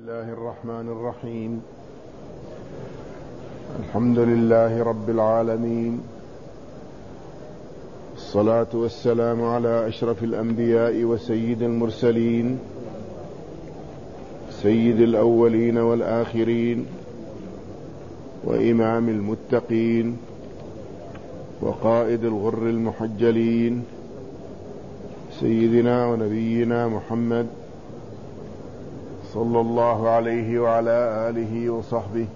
الله الرحمن الرحيم. الحمد لله رب العالمين، الصلاة والسلام على أشرف الأنبياء وسيد المرسلين، سيد الأولين والآخرين، وإمام المتقين، وقائد الغر المحجلين، سيدنا ونبينا محمد صلى الله عليه وعلى آله وصحبه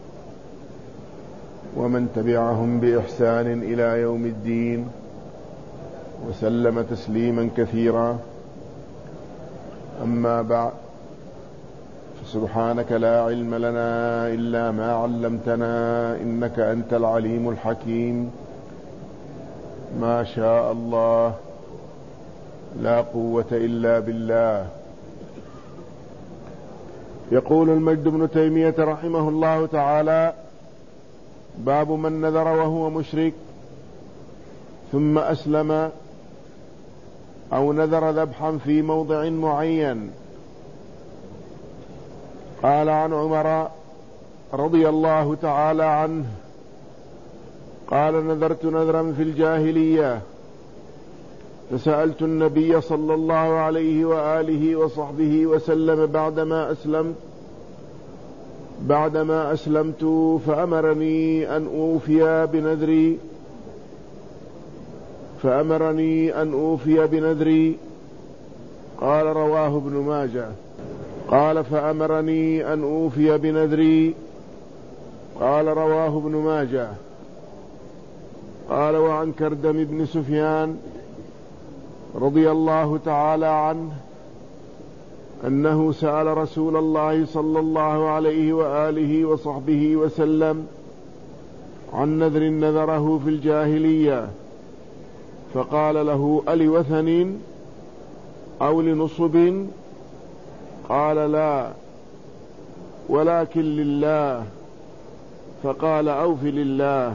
ومن تبعهم بإحسان إلى يوم الدين، وسلم تسليما كثيرا. أما بعد، فسبحانك لا علم لنا إلا ما علمتنا إنك أنت العليم الحكيم. ما شاء الله، لا قوة إلا بالله. يقول المجد بن تيمية رحمه الله تعالى: باب من نذر وهو مشرك ثم أسلم أو نذر ذبحا في موضع معين. قال عن عمر رضي الله تعالى عنه قال: نذرت نذرا في الجاهلية فسألت النبي صلى الله عليه وآله وصحبه وسلم بعدما أسلمت فأمرني أن أوفي بنذري. قال: رواه ابن ماجه. قال: فأمرني أن أوفي بنذري. قال: رواه ابن ماجه. قال: وعن كردم بن سفيان رضي الله تعالى عنه أنه سأل رسول الله صلى الله عليه وآله وصحبه وسلم عن نذر نذره في الجاهلية، فقال له: ألوثن أو لنصب؟ قال: لا، ولكن لله. فقال: أوف لله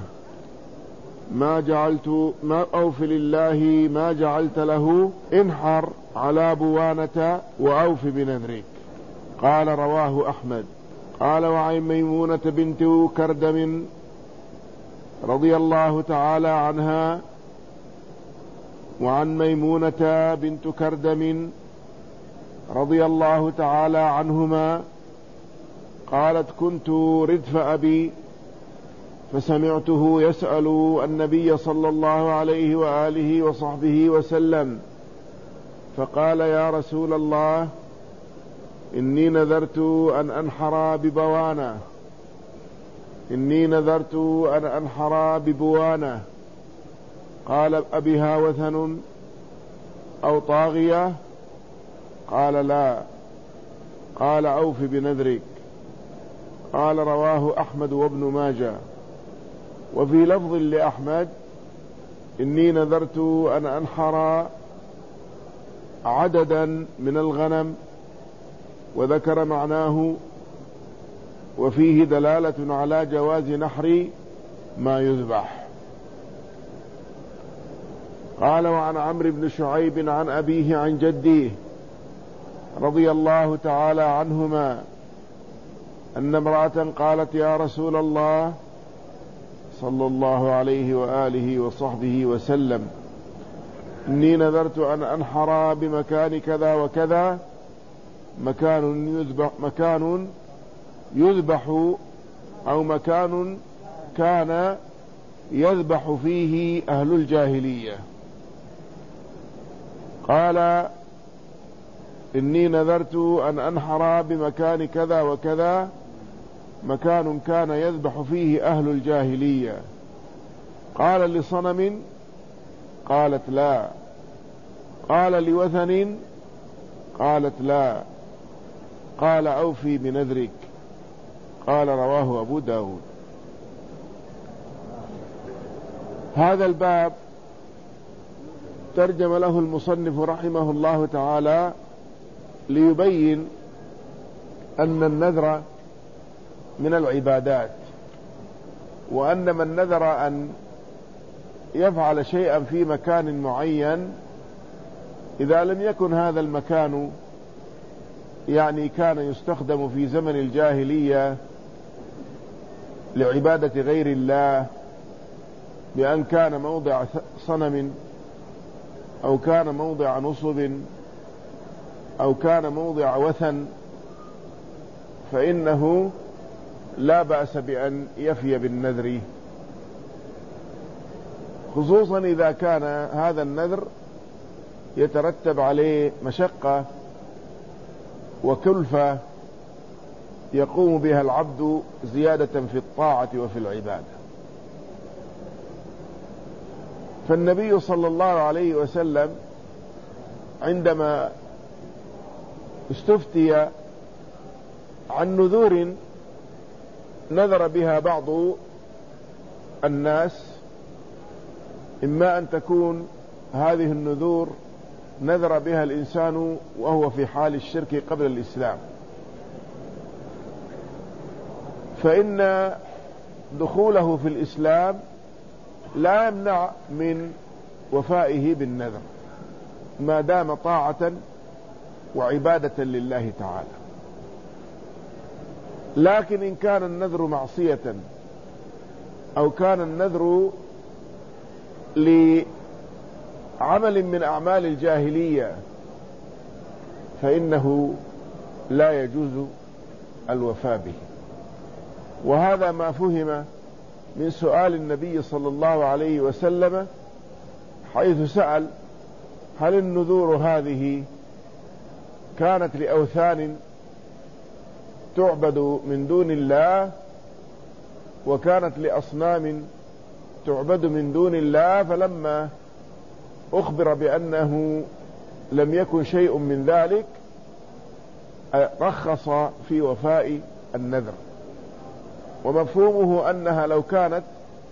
ما جعلت له، انحر على بوانة وأوف بنذرك. قال: رواه أحمد. قال: وعن ميمونة بنت كردم رضي الله تعالى عنها، وعن ميمونة بنت كردم رضي الله تعالى عنهما قالت: كنت ردف أبي فسمعته يسأل النبي صلى الله عليه وآله وصحبه وسلم، فقال: يا رسول الله، إني نذرت أن أنحر ببوانة. قال: أبها وثن أو طاغية؟ قال: لا. قال: أوف بنذرك. قال: رواه أحمد وابن ماجه. وفي لفظ لأحمد: إني نذرت أن أنحر عددا من الغنم، وذكر معناه، وفيه دلالة على جواز نحر ما يذبح. قال: وعن عمرو بن شعيب عن أبيه عن جديه رضي الله تعالى عنهما أن امرأة قالت: يا رسول الله صلى الله عليه وآله وصحبه وسلم، إني نذرت أن أنحر بمكان كذا وكذا، مكان يذبح أو مكان كان يذبح فيه أهل الجاهلية. قال: إني نذرت أن أنحر بمكان كذا وكذا، مكان كان يذبح فيه أهل الجاهلية. قال: لصنم؟ قالت: لا. قال: لوثن؟ قالت: لا. قال: أوفي بنذرك. قال: رواه أبو داود. هذا الباب ترجم له المصنف رحمه الله تعالى ليبين أن النذر من العبادات، وأن من نذر أن يفعل شيئا في مكان معين، إذا لم يكن هذا المكان يعني كان يستخدم في زمن الجاهلية لعبادة غير الله، بأن كان موضع صنم أو كان موضع نصب أو كان موضع وثن، فإنه لا بأس بأن يفي بالنذر، خصوصا إذا كان هذا النذر يترتب عليه مشقة وكلفة يقوم بها العبد زيادة في الطاعة وفي العبادة. فالنبي صلى الله عليه وسلم عندما استفتي عن نذور نذر بها بعض الناس، إما أن تكون هذه النذور نذر بها الإنسان وهو في حال الشرك قبل الإسلام، فإن دخوله في الإسلام لا يمنع من وفائه بالنذر ما دام طاعة وعبادة لله تعالى. لكن إن كان النذر معصية أو كان النذر لعمل من أعمال الجاهلية فإنه لا يجوز الوفاء به. وهذا ما فهم من سؤال النبي صلى الله عليه وسلم، حيث سأل: هل النذور هذه كانت لأوثان تعبد من دون الله وكانت لأصنام تعبد من دون الله؟ فلما أخبر بأنه لم يكن شيء من ذلك رخص في وفاء النذر. ومفهومه أنها لو كانت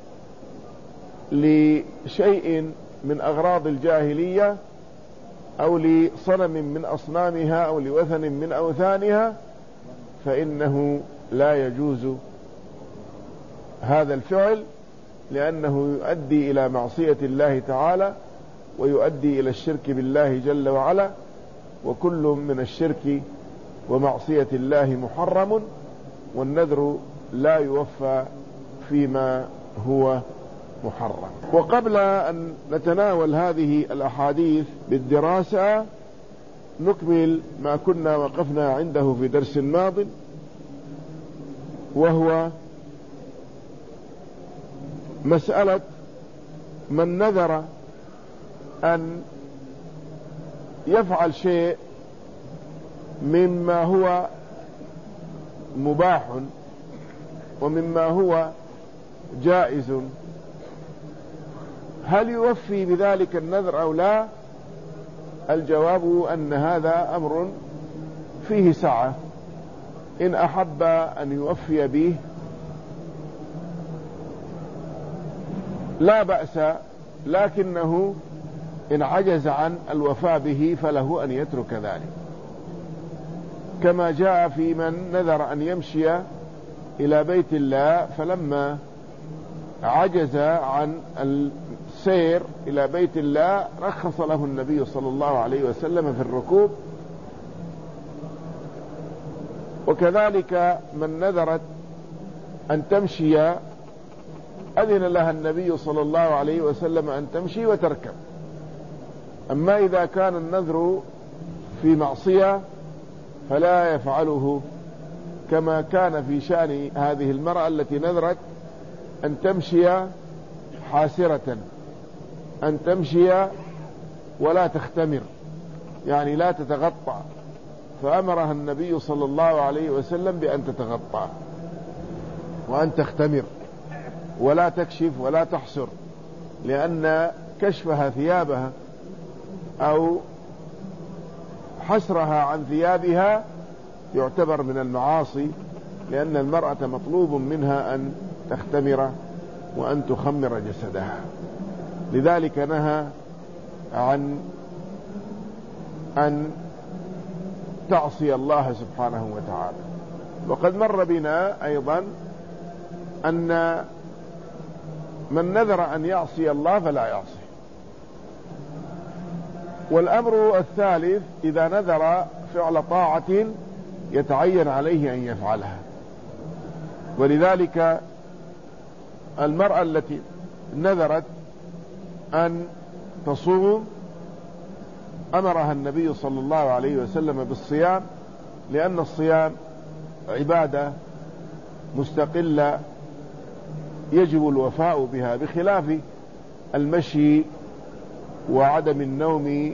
لشيء من أغراض الجاهلية أو لصنم من أصنامها أو لوثن من أوثانها فإنه لا يجوز هذا الفعل، لأنه يؤدي إلى معصية الله تعالى ويؤدي إلى الشرك بالله جل وعلا، وكل من الشرك ومعصية الله محرم، والنذر لا يوفى فيما هو محرم. وقبل أن نتناول هذه الأحاديث بالدراسة نكمل ما كنا وقفنا عنده في درس ماض، وهو مسألة من نذر أن يفعل شيء مما هو مباح ومما هو جائز، هل يوفي بذلك النذر أو لا؟ الجواب أن هذا أمر فيه سعة، إن أحب أن يوفي به لا بأس، لكنه إن عجز عن الوفاء به فله أن يترك ذلك، كما جاء في من نذر أن يمشي إلى بيت الله فلما عجز عن السير إلى بيت الله رخص له النبي صلى الله عليه وسلم في الركوب. وكذلك من نذرت أن تمشي أذن لها النبي صلى الله عليه وسلم أن تمشي وتركب. أما إذا كان النذر في معصية فلا يفعله، كما كان في شأن هذه المرأة التي نذرت أن تمشي حاسرة، أن تمشي ولا تختمر، يعني لا تتغطى، فأمرها النبي صلى الله عليه وسلم بأن تتغطى وأن تختمر ولا تكشف ولا تحسر، لأن كشفها ثيابها أو حسرها عن ثيابها يعتبر من المعاصي، لأن المرأة مطلوب منها أن تختمر وأن تخمر جسدها. لذلك نهى عن أن تعصي الله سبحانه وتعالى. وقد مر بنا أيضا أن من نذر أن يعصي الله فلا يعصي. والأمر الثالث إذا نذر فعل طاعة يتعين عليه أن يفعلها. ولذلك المرأة التي نذرت أن تصوم أمرها النبي صلى الله عليه وسلم بالصيام، لأن الصيام عبادة مستقلة يجب الوفاء بها، بخلاف المشي وعدم النوم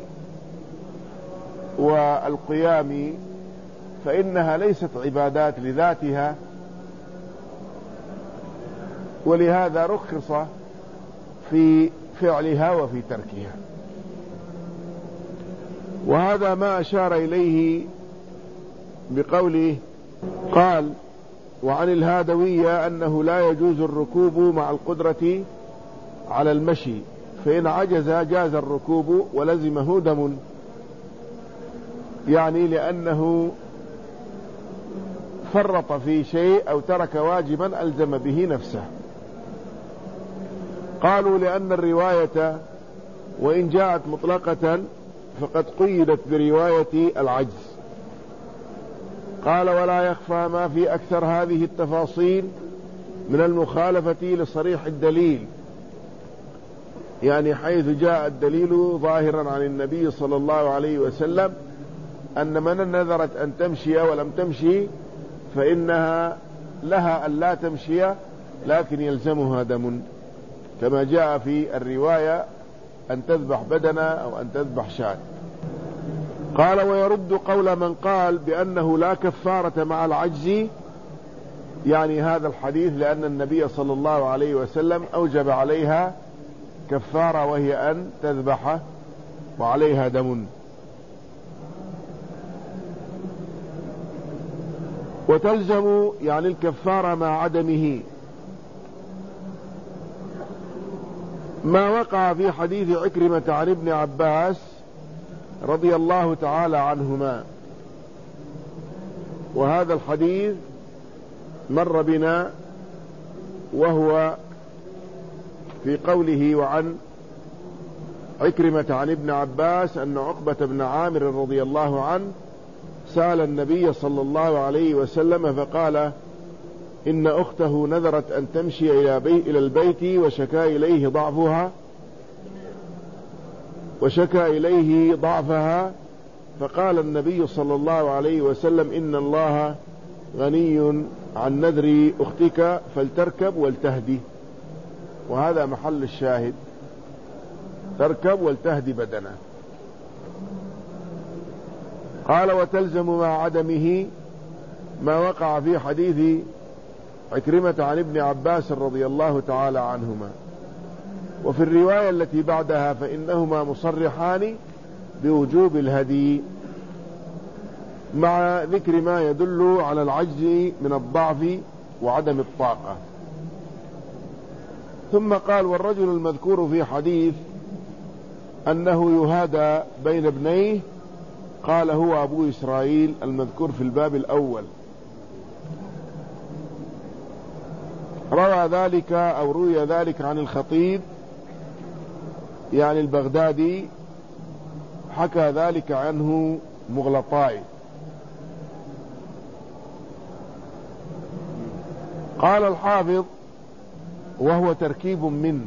والقيام، فإنها ليست عبادات لذاتها، ولهذا رخص في فعلها وفي تركها. وهذا ما أشار إليه بقوله قال: وعن الهادوية أنه لا يجوز الركوب مع القدرة على المشي، فإن عجز جاز الركوب ولزمه دم، يعني لأنه فرط في شيء أو ترك واجبا ألزم به نفسه. قالوا لأن الرواية وإن جاءت مطلقة فقد قيدت برواية العجز. قال: ولا يخفى ما في أكثر هذه التفاصيل من المخالفة لصريح الدليل، يعني حيث جاء الدليل ظاهرا عن النبي صلى الله عليه وسلم أن من نذرت أن تمشي ولم تمشي فإنها لها أن لا تمشي لكن يلزمها دم، كما جاء في الرواية أن تذبح بدنة أو أن تذبح شاة. قال: ويرد قول من قال بأنه لا كفارة مع العجز، يعني هذا الحديث، لأن النبي صلى الله عليه وسلم أوجب عليها كفارة وهي أن تذبح وعليها دم. وتلزم يعني الكفارة مع عدمه ما وقع في حديث عكرمة عن ابن عباس رضي الله تعالى عنهما، وهذا الحديث مر بنا، وهو في قوله: وعن عكرمة عن ابن عباس أن عقبة بن عامر رضي الله عنه سأل النبي صلى الله عليه وسلم فقال: إن أخته نذرت أن تمشي إلى البيت وشكى إليه ضعفها، فقال النبي صلى الله عليه وسلم: إن الله غني عن نذر أختك فلتركب ولتهدي. وهذا محل الشاهد، تركب ولتهدي بدنه. قال: وتلزم مع عدمه ما وقع في حديث عكرمة عن ابن عباس رضي الله تعالى عنهما. وفي الرواية التي بعدها فإنهما مصرحان بوجوب الهدي، مع ذكر ما يدل على العجز من الضعف وعدم الطاقة. ثم قال: والرجل المذكور في حديث أنه يهادى بين ابنيه، قال: هو أبو إسرائيل المذكور في الباب الأول. روي ذلك عن الخطيب يعني البغدادي، حكى ذلك عنه مغلطاي. قال الحافظ: وهو تركيب منه،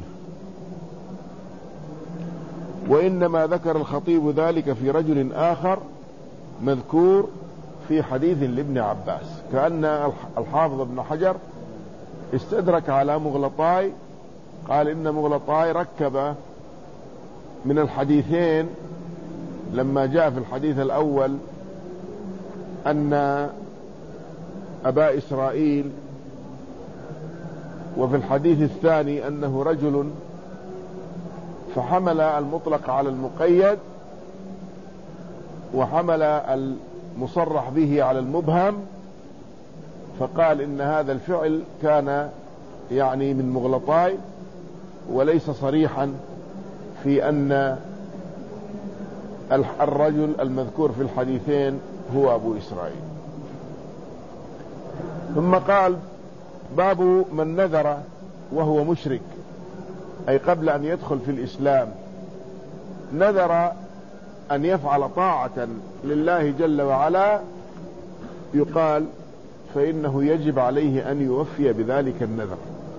وإنما ذكر الخطيب ذلك في رجل آخر مذكور في حديث لابن عباس، كأن الحافظ ابن حجر استدرك على مغلطاي، قال إن مغلطاي ركب من الحديثين لما جاء في الحديث الأول أن أبا إسرائيل، وفي الحديث الثاني أنه رجل، فحمل المطلق على المقيد وحمل المصرح به على المبهم، فقال إن هذا الفعل كان يعني من مغلطاي وليس صريحا في أن الرجل المذكور في الحديثين هو أبو إسرائيل. ثم قال: باب من نذر وهو مشرك، أي قبل أن يدخل في الإسلام، نذر أن يفعل طاعة لله جل وعلا يقال فإنه يجب عليه أن يوفي بذلك النذر،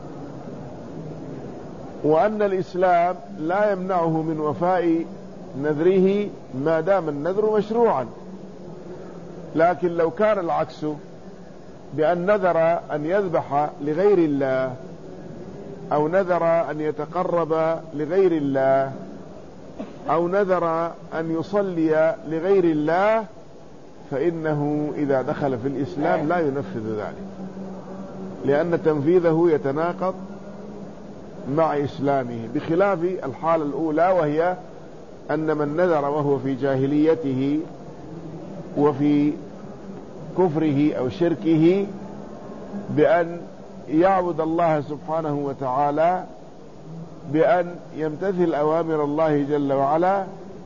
وأن الإسلام لا يمنعه من وفاء نذره ما دام النذر مشروعا. لكن لو كان العكس، بأن نذر أن يذبح لغير الله أو نذر أن يتقرب لغير الله أو نذر أن يصلي لغير الله، فإنه إذا دخل في الإسلام لا ينفذ ذلك، لأن تنفيذه يتناقض مع إسلامه، بخلاف الحالة الأولى، وهي أن من نذر وهو في جاهليته وفي كفره أو شركه بأن يعبد الله سبحانه وتعالى، بأن يمتثل أوامر الله جل وعلا،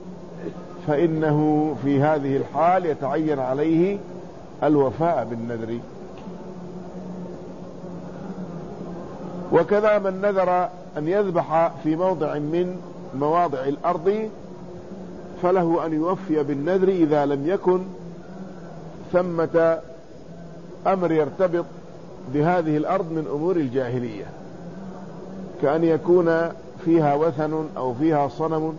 فإنه في هذه الحال يتعين عليه الوفاء بالنذر. وكذا من نذر أن يذبح في موضع من مواضع الأرض فله أن يوفي بالنذر إذا لم يكن ثمة أمر يرتبط بهذه الأرض من أمور الجاهلية، كأن يكون فيها وثن أو فيها صنم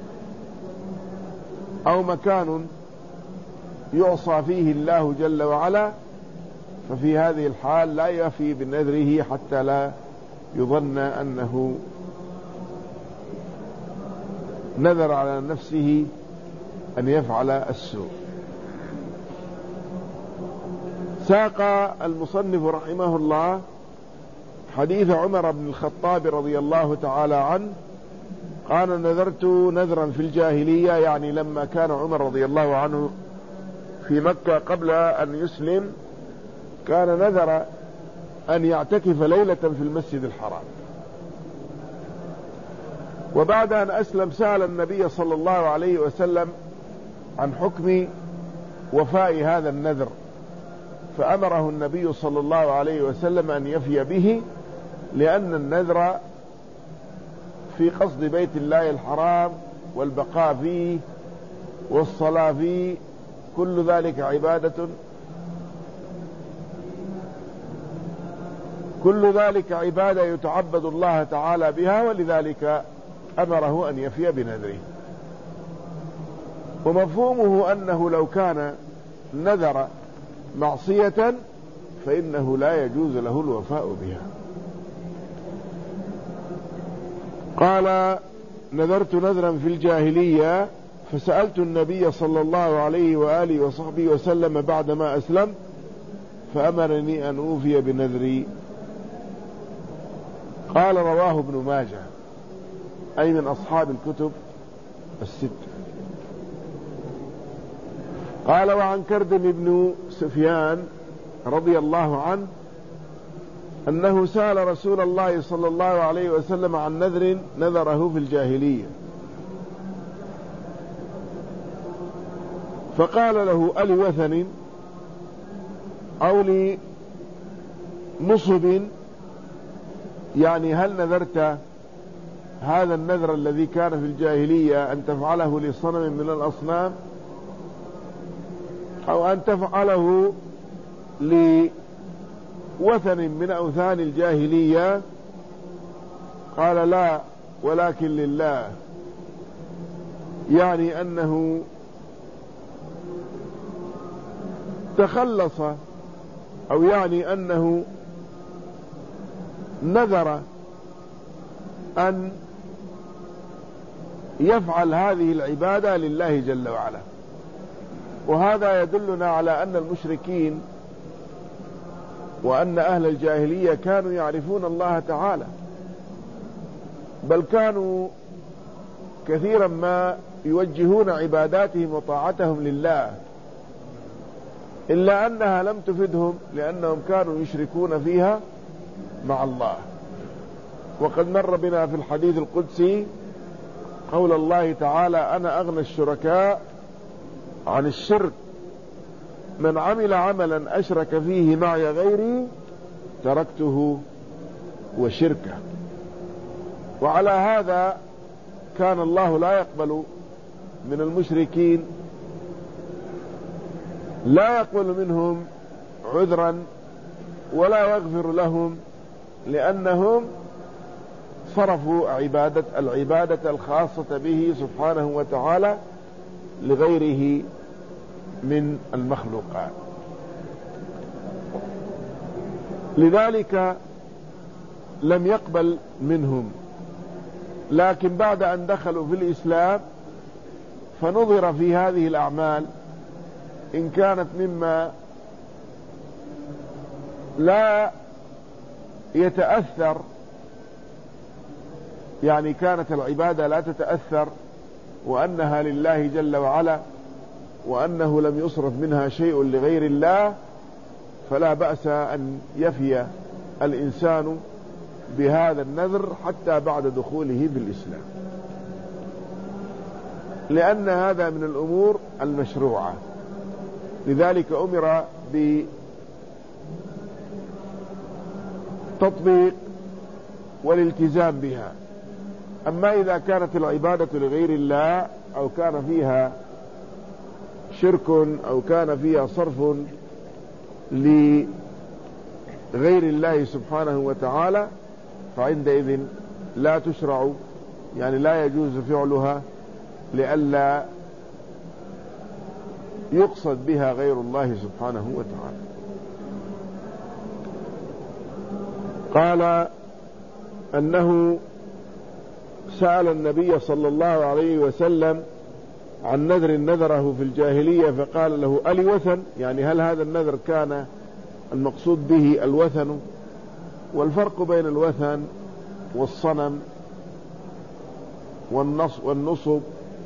أو مكان يعصى فيه الله جل وعلا، ففي هذه الحال لا يفي بنذره حتى لا يظن أنه نذر على نفسه أن يفعل السوء. ساق المصنف رحمه الله حديث عمر بن الخطاب رضي الله تعالى عنه قال: نذرت نذرا في الجاهلية، يعني لما كان عمر رضي الله عنه في مكة قبل أن يسلم، كان نذر أن يعتكف ليلة في المسجد الحرام، وبعد أن أسلم سأل النبي صلى الله عليه وسلم عن حكم وفاء هذا النذر، فأمره النبي صلى الله عليه وسلم أن يفي به، لأن النذر في قصد بيت الله الحرام والبقاء فيه والصلاة فيه، كل ذلك عبادة يتعبد الله تعالى بها، ولذلك أمره أن يفي بنذره. ومفهومه أنه لو كان نذر معصية فإنه لا يجوز له الوفاء بها. قال: نذرت نذرا في الجاهلية فسألت النبي صلى الله عليه وآله وصحبه وسلم بعدما أسلم فأمرني أن أوفي بنذري. قال: رواه ابن ماجه، أي من أصحاب الكتب الستة. قال: وعن كردم بن سفيان رضي الله عنه أنه سأل رسول الله صلى الله عليه وسلم عن نذر نذره في الجاهلية، فقال له: ألوثن أو لنصب، يعني هل نذرت هذا النذر الذي كان في الجاهلية أن تفعله لصنم من الأصنام، أو أن تفعله لوثن من أوثان الجاهلية؟ قال: لا، ولكن لله، يعني أنه تخلص، أو يعني أنه نذر أن يفعل هذه العبادة لله جل وعلا. وهذا يدلنا على أن المشركين وأن أهل الجاهلية كانوا يعرفون الله تعالى، بل كانوا كثيرا ما يوجهون عباداتهم وطاعتهم لله، إلا أنها لم تفدهم لأنهم كانوا يشركون فيها مع الله. وقد مر بنا في الحديث القدسي قول الله تعالى: أنا أغنى الشركاء عن الشرك، من عمل عملا أشرك فيه معي غيري تركته وشركه. وعلى هذا كان الله لا يقبل من المشركين لا يقبل منهم عذرا ولا يغفر لهم، لأنهم صرفوا العبادة الخاصة به سبحانه وتعالى لغيره من المخلوقات. لذلك لم يقبل منهم. لكن بعد أن دخلوا في الإسلام فنظر في هذه الأعمال إن كانت مما لا يتأثر، يعني كانت العبادة لا تتأثر وأنها لله جل وعلا وأنه لم يصرف منها شيء لغير الله، فلا بأس أن يفي الإنسان بهذا النذر حتى بعد دخوله بالإسلام، لأن هذا من الأمور المشروعة. لذلك أمر بتطبيق والالتزام بها. أما إذا كانت العبادة لغير الله أو كان فيها شرك أو كان فيها صرف لغير الله سبحانه وتعالى فعندئذ لا تشرع، يعني لا يجوز فعلها لئلا يقصد بها غير الله سبحانه وتعالى. قال أنه سأل النبي صلى الله عليه وسلم عن نذر نذره في الجاهلية فقال له ألي وثن، يعني هل هذا النذر كان المقصود به الوثن؟ والفرق بين الوثن والصنم والنصب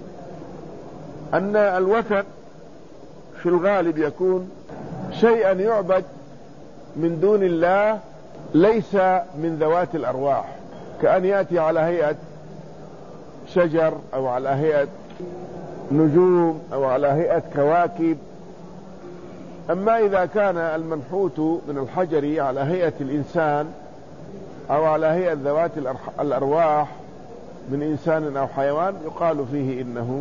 أن الوثن في الغالب يكون شيئا يعبد من دون الله ليس من ذوات الأرواح، كأن يأتي على هيئة شجر أو على هيئة نجوم أو على هيئة كواكب. أما إذا كان المنحوت من الحجر على هيئة الإنسان أو على هيئة ذوات الأرواح من إنسان أو حيوان يقال فيه إنه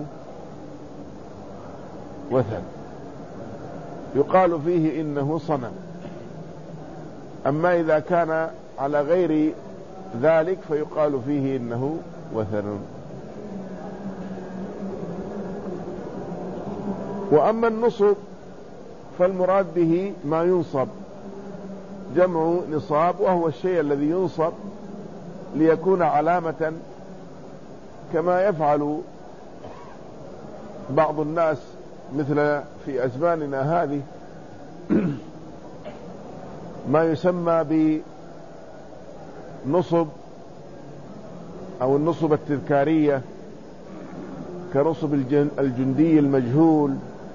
وثن، يقال فيه إنه صنم. أما إذا كان على غير ذلك فيقال فيه إنه وثن. وأما النصب فالمراد به ما ينصب، جمع نصاب، وهو الشيء الذي ينصب ليكون علامة كما يفعل بعض الناس مثل في أزماننا هذه ما يسمى بنصب أو النصب التذكارية كنصب الجندي المجهول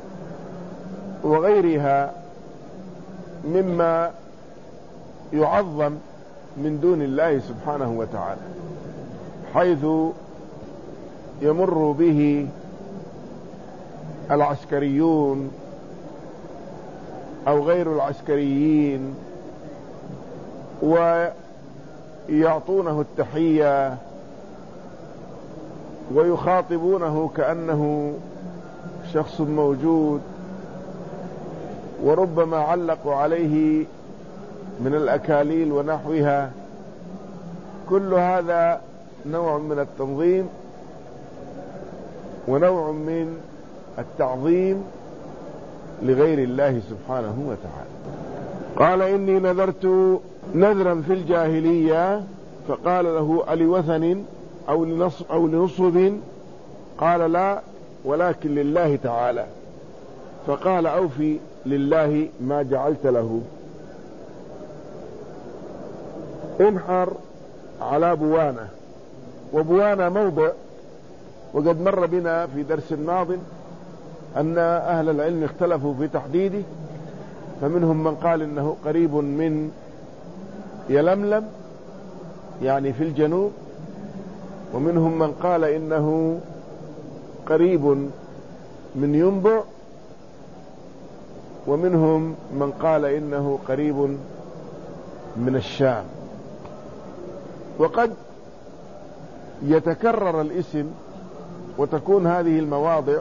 وغيرها مما يعظم من دون الله سبحانه وتعالى، حيث يمر به العسكريون أو غير العسكريين ويعطونه التحية ويخاطبونه كأنه شخص موجود، وربما علقوا عليه من الأكاليل ونحوها. كل هذا نوع من التنظيم ونوع من التعظيم لغير الله سبحانه وتعالى. قال إني نذرت نذرا في الجاهلية، فقال له ألوثن أو لنصب؟ قال لا، ولكن لله تعالى. فقال أوفي لله ما جعلت له. انحر على بوانة، وبوانة موضع، وقد مر بنا في درس ماض أن أهل العلم اختلفوا في تحديده، فمنهم من قال إنه قريب من يلملم يعني في الجنوب، ومنهم من قال إنه قريب من ينبع، ومنهم من قال إنه قريب من الشام. وقد يتكرر الاسم وتكون هذه المواضع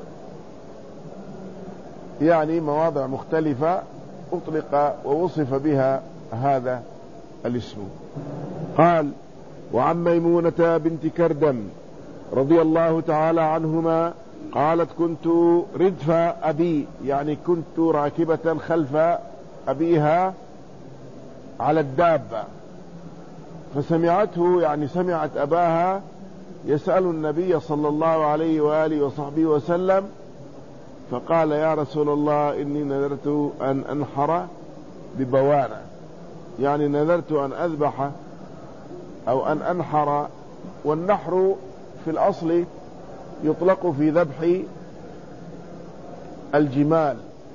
يعني مواضع مختلفة أطلق ووصف بها هذا الاسم. قال: وعن ميمونة بنت كردم رضي الله تعالى عنهما قالت: كنت ردف أبي، يعني كنت راكبة خلف أبيها على الدابة، فسمعته، يعني سمعت أباها يسأل النبي صلى الله عليه وآله وصحبه وسلم، فقال: يا رسول الله إني نذرت أن أنحر ببوانة، يعني نذرت أن أذبح أو أن أنحر. والنحر في الأصل يطلق في ذبح الجمال،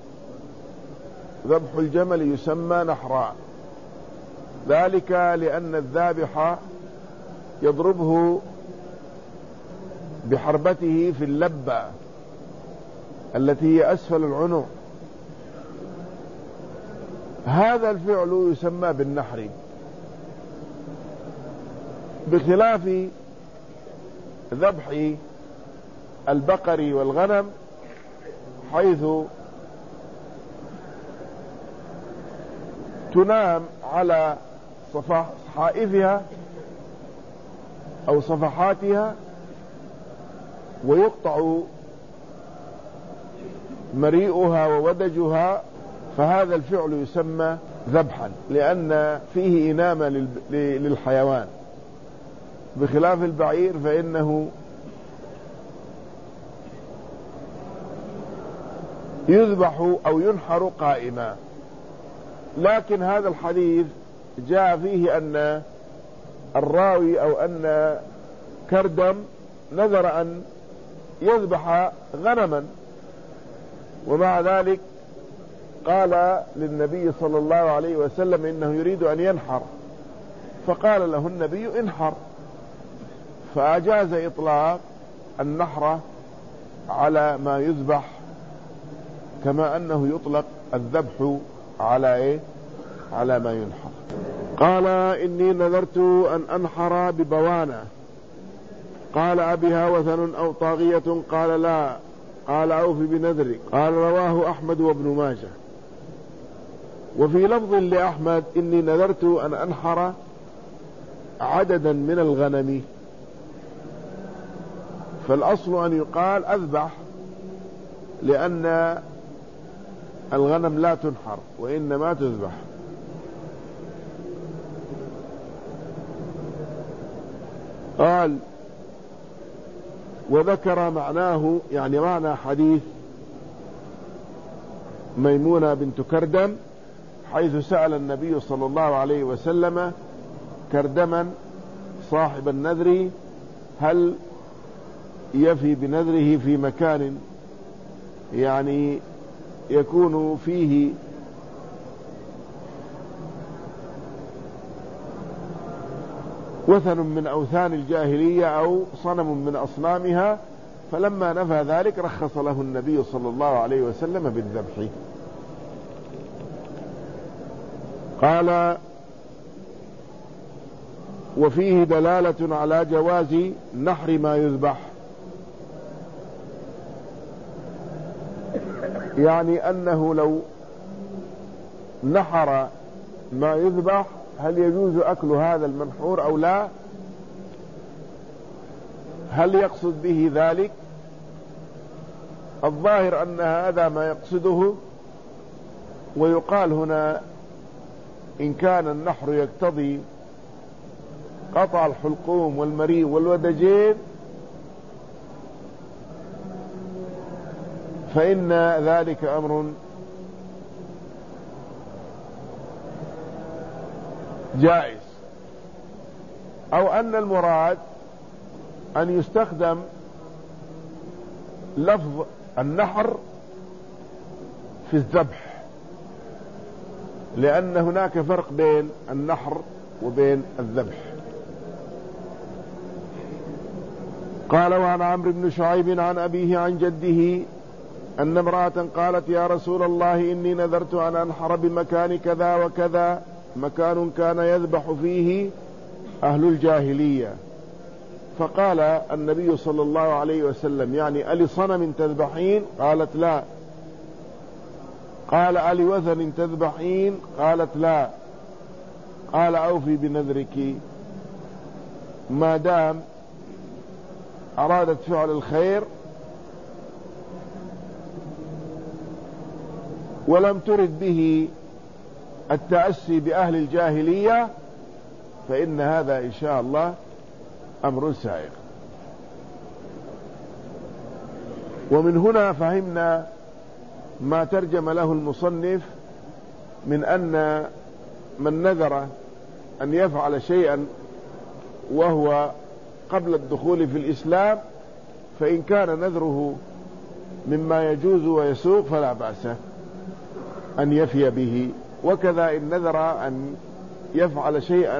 ذبح الجمل يسمى نحرا، ذلك لأن الذابح يضربه بحربته في اللبة التي هي أسفل العنق. هذا الفعل يسمى بالنحر، بخلاف ذبح البقر والغنم حيث تنام على صحائفها أو صفحاتها ويقطع مريئها وودجها، فهذا الفعل يسمى ذبحا لأن فيه إنامة للحيوان، بخلاف البعير فإنه يذبح أو ينحر قائما. لكن هذا الحديث جاء فيه أن الراوي أو أن كردم نذر أن يذبح غنما، ومع ذلك قال للنبي صلى الله عليه وسلم إنه يريد أن ينحر، فقال له النبي: انحر. فأجاز إطلاق النحر على ما يذبح كما أنه يطلق الذبح على على ما ينحر. قال: إني نذرت أن أنحر ببوانة. قال: أبها وثن أو طاغية؟ قال: لا. قال: أوف بنذرك. قال: رواه أحمد وابن ماجه. وفي لفظ لأحمد: إني نذرت أن أنحر عددا من الغنم. فالأصل أن يقال أذبح، لأن الغنم لا تنحر وإنما تذبح. قال: وذكر معناه، يعني معنى حديث ميمونة بنت كردم، حيث سأل النبي صلى الله عليه وسلم كردما صاحب النذر هل يفي بنذره في مكان يعني يكون فيه وثن من أوثان الجاهلية أو صنم من أصنامها، فلما نفى ذلك رخص له النبي صلى الله عليه وسلم بالذبح. قال: وفيه دلالة على جواز نحر ما يذبح، يعني أنه لو نحر ما يذبح هل يجوز أكل هذا المنحور أو لا؟ هل يقصد به ذلك؟ الظاهر أن هذا ما يقصده. ويقال هنا إن كان النحر يقتضي قطع الحلقوم والمريء والودجين فإن ذلك أمر جائز، أو أن المراد أن يستخدم لفظ النحر في الذبح، لأن هناك فرق بين النحر وبين الذبح. قال: وعن عمرو بن شعيب عن أبيه عن جده أن امرأة قالت: يا رسول الله إني نذرت أن أنحر بمكان كذا وكذا، مكان كان يذبح فيه أهل الجاهلية، فقال النبي صلى الله عليه وسلم: يعني ألصنم تذبحين؟ قالت: لا. قال: ألوثن تذبحين؟ قالت: لا. قال: أوفي بنذرك. ما دام أرادت فعل الخير ولم ترد به التأسي بأهل الجاهلية فإن هذا إن شاء الله أمر سائغ. ومن هنا فهمنا ما ترجم له المصنف من أن من نذر أن يفعل شيئا وهو قبل الدخول في الإسلام فإن كان نذره مما يجوز ويسوق فلا بأس أن يفي به. وكذا إن نذر أن يفعل شيئا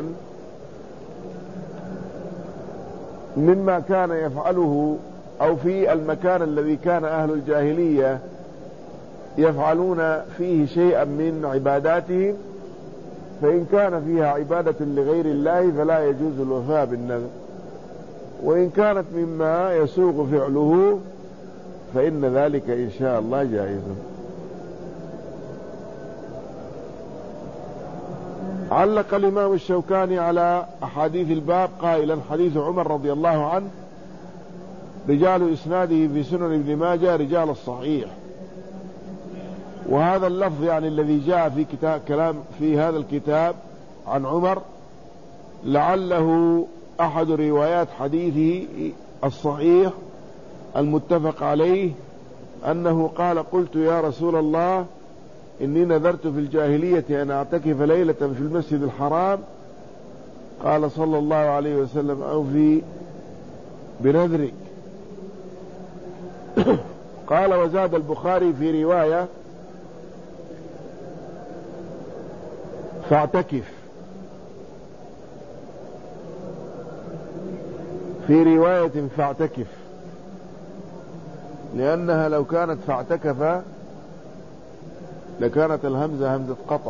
مما كان يفعله أو في المكان الذي كان أهل الجاهلية يفعلون فيه شيئا من عباداتهم فإن كان فيها عبادة لغير الله فلا يجوز الوفاء بالنذر، وإن كانت مما يسوغ فعله فإن ذلك إن شاء الله جائز. علق الإمام الشوكاني على أحاديث الباب قائلا: حديث عمر رضي الله عنه رجال إسناده في سنن ابن ماجه رجال الصحيح. وهذا اللفظ يعني الذي جاء في كلام في هذا الكتاب عن عمر لعله أحد روايات حديثه الصحيح المتفق عليه أنه قال: قلت يا رسول الله إني نذرت في الجاهلية أن أعتكف ليلة في المسجد الحرام. قال صلى الله عليه وسلم: أوفي بنذرك. قال: وزاد البخاري في رواية: فاعتكف. في رواية فاعتكف، لأنها لو كانت فاعتكف لكانت الهمزة همزة قطع.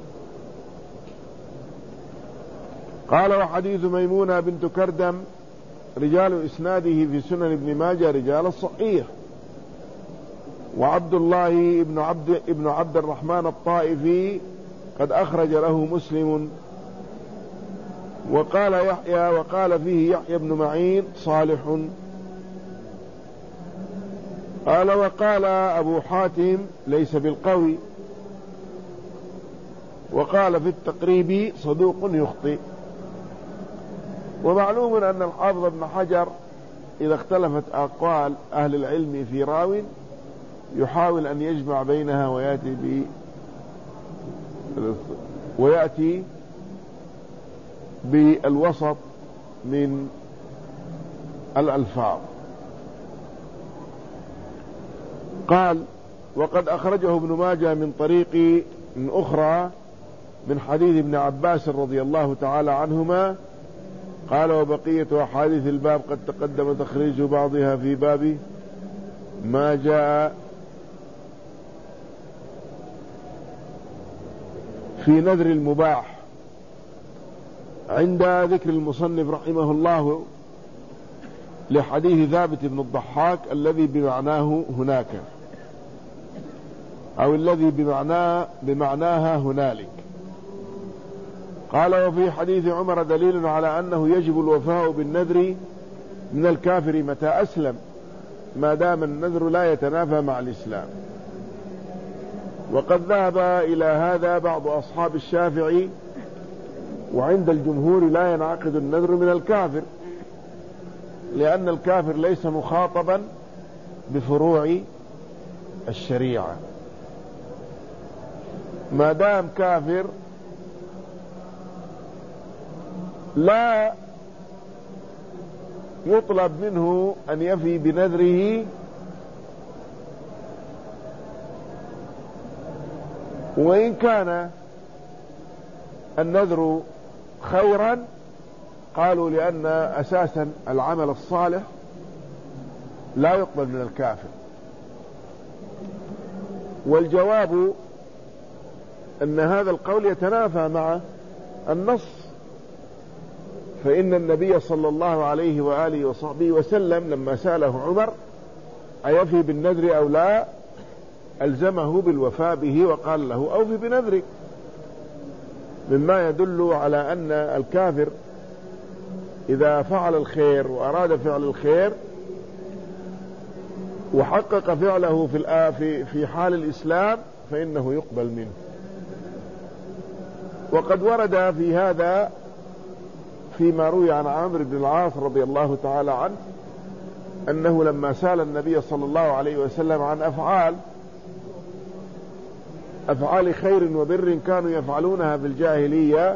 قال: وحديث ميمونة بنت كردم رجال إسناده في سنن ابن ماجه رجال الصحيح. وعبد الله ابن عبد الرحمن الطائفي قد أخرج له مسلم. وقال يحيى وقال فيه يحيى بن معين صالح. قال: وقال أبو حاتم ليس بالقوي. وقال في التقريب صدوق يخطئ. ومعلوم أن الحافظ ابن حجر إذا اختلفت أقوال أهل العلم في راو يحاول أن يجمع بينها ويأتي بالوسط من الألفاظ. قال: وقد أخرجه ابن ماجه من طريق أخرى من حديث ابن عباس رضي الله تعالى عنهما. قال: وبقية أحاديث الباب قد تقدم تخريج بعضها في باب ما جاء في نذر المباح عند ذكر المصنف رحمه الله لحديث ثابت بن الضحاك الذي بمعناه هناك أو الذي بمعناها هنالك. قال: وفي حديث عمر دليل على أنه يجب الوفاء بالنذر من الكافر متى أسلم ما دام النذر لا يتنافى مع الإسلام. وقد ذهب إلى هذا بعض أصحاب الشافعي، وعند الجمهور لا ينعقد النذر من الكافر لأن الكافر ليس مخاطبا بفروع الشريعة. ما دام كافر لا يطلب منه أن يفي بنذره وإن كان النذر خيرا قالوا لأن أساسا العمل الصالح لا يقبل من الكافر. والجواب أن هذا القول يتنافى مع النص فإن النبي صلى الله عليه وآله وصحبه وسلم لما سأله عمر أيفي بالنذر أو لا ألزمه بالوفاء به وقال له أوفي بنذرك، مما يدل على أن الكافر إذا فعل الخير وأراد فعل الخير وحقق فعله في حال الإسلام فإنه يقبل منه. وقد ورد في هذا فيما روي عن عمرو بن العاص رضي الله تعالى عنه أنه لما سأل النبي صلى الله عليه وسلم عن أفعال خير وبر كانوا يفعلونها في الجاهلية،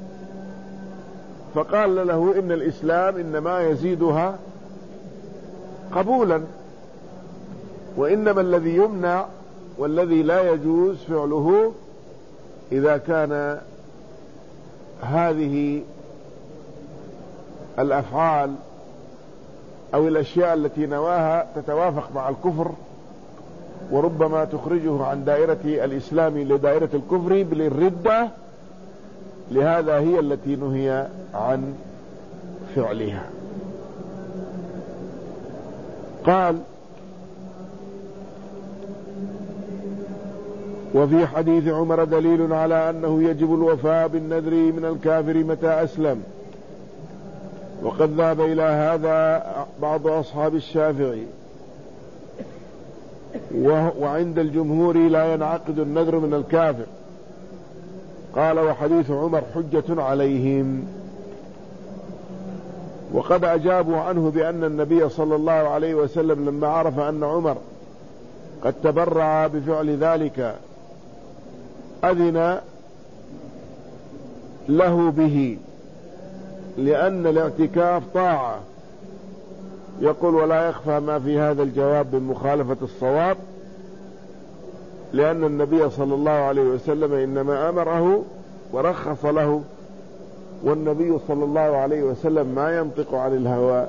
فقال له إن الإسلام إنما يزيدها قبولا، وإنما الذي يمنع والذي لا يجوز فعله إذا كان هذه الأفعال أو الأشياء التي نواها تتوافق مع الكفر وربما تخرجه عن دائرة الإسلام لدائرة الكفر بالردة، لهذا هي التي نهي عن فعلها. قال: وفي حديث عمر دليل على أنه يجب الوفاء بالنذر من الكافر متى أسلم، وقد ذهب إلى هذا بعض أصحاب الشافعي، وعند الجمهور لا ينعقد النذر من الكافر. قال: وحديث عمر حجة عليهم. وقد أجابوا عنه بأن النبي صلى الله عليه وسلم لما عرف أن عمر قد تبرع بفعل ذلك أذن له به، لأن الاعتكاف طاعة. يقول: ولا يخفى ما في هذا الجواب من مخالفة الصواب، لأن النبي صلى الله عليه وسلم إنما أمره ورخص له، والنبي صلى الله عليه وسلم ما ينطق عن الهوى.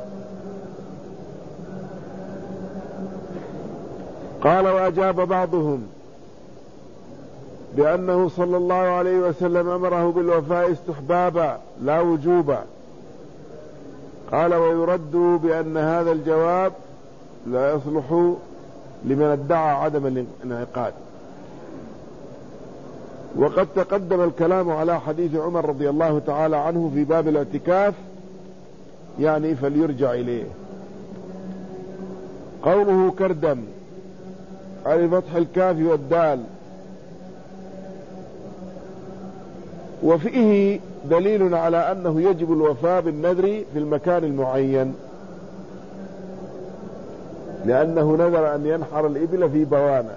قال: وأجاب بعضهم بأنه صلى الله عليه وسلم أمره بالوفاء استحبابا لا وجوبا. قال: ويرد بأن هذا الجواب لا يصلح لمن ادعى عدم الانعقاد. وقد تقدم الكلام على حديث عمر رضي الله تعالى عنه في باب الاعتكاف، يعني فليرجع إليه. قوله كردم على فتح الكاف والدال، وفيه دليل على أنه يجب الوفاء بالنذر في المكان المعين، لأنه نذر أن ينحر الإبل في بوانة.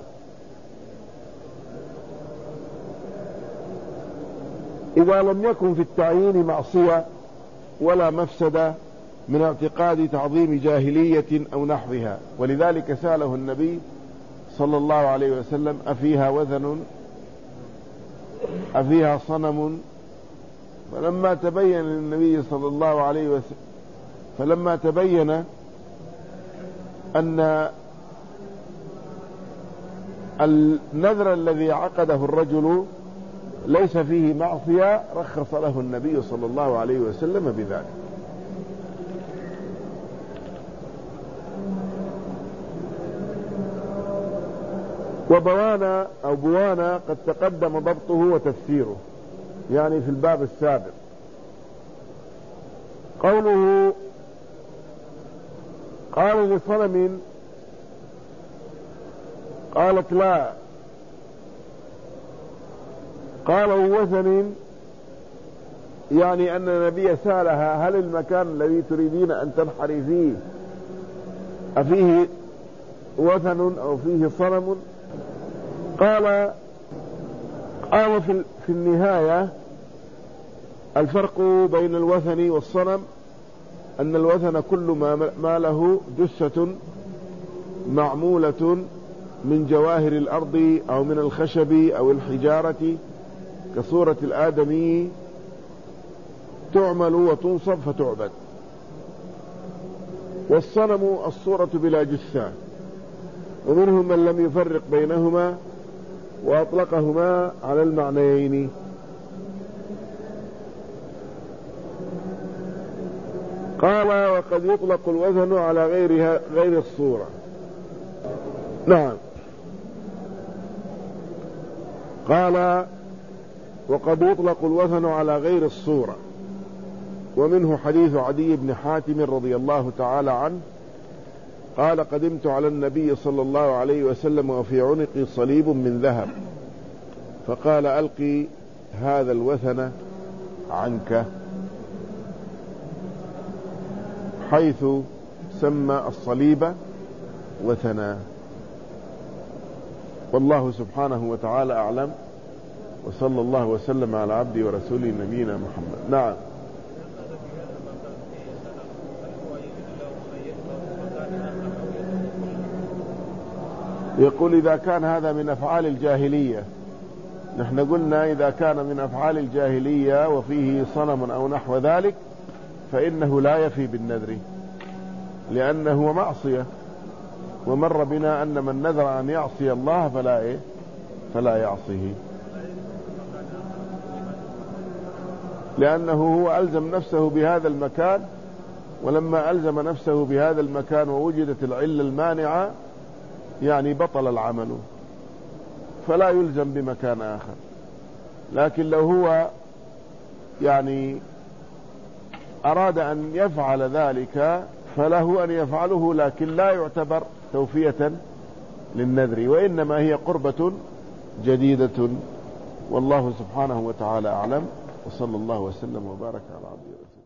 إذا لم يكن في التعيين معصية ولا مفسدة من اعتقاد تعظيم جاهلية أو نحوها. ولذلك سأله النبي صلى الله عليه وسلم: أفيها وثن أفيها صنم؟ فلما تبين للنبي صلى الله عليه وسلم فلما تبين أن النذر الذي عقده الرجل ليس فيه معصية، رخص له النبي صلى الله عليه وسلم بذلك. وبوانا أو بوانا قد تقدم ضبطه وتفسيره، يعني في الباب السابق. قوله قال لصنم، قالت لا. قال وثن، يعني أن النبي سألها: هل المكان الذي تريدين أن تنحري فيه أفيه وثن أو فيه صنم؟ قال في النهاية: الفرق بين الوثن والصنم أن الوثن كل ما له جثة معمولة من جواهر الأرض أو من الخشب أو الحجارة كصورة الآدمي، تعمل وتنصب فتعبد. والصنم الصورة بلا جثة. ومنهم من لم يفرق بينهما وأطلقهما على المعنيين. قال وقد يطلق الوثن على غير الصورة. نعم. قال وقد يطلق الوثن على غير الصورة، ومنه حديث عدي بن حاتم رضي الله تعالى عنه قال قدمت على النبي صلى الله عليه وسلم وفي عنقي صليب من ذهب، فقال ألقي هذا الوثن عنك، حيث سمى الصليب وثنا. والله سبحانه وتعالى أعلم، وصلى الله وسلم على عبده ورسوله نبينا محمد. نعم. يقول إذا كان هذا من أفعال الجاهلية، نحن قلنا إذا كان من أفعال الجاهلية وفيه صنم أو نحو ذلك فإنه لا يفي بالنذر، لأنه معصية، ومر بنا أن من نذر أن يعصي الله فلا يعصيه، لأنه هو ألزم نفسه بهذا المكان، ولما ألزم نفسه بهذا المكان ووجدت العلة المانعة يعني بطل العمل، فلا يلزم بمكان آخر. لكن لو هو يعني أراد أن يفعل ذلك فله أن يفعله، لكن لا يعتبر توفية للنذر، وإنما هي قربة جديدة. والله سبحانه وتعالى أعلم، وصلى الله وسلم وبارك على عبده ورسوله.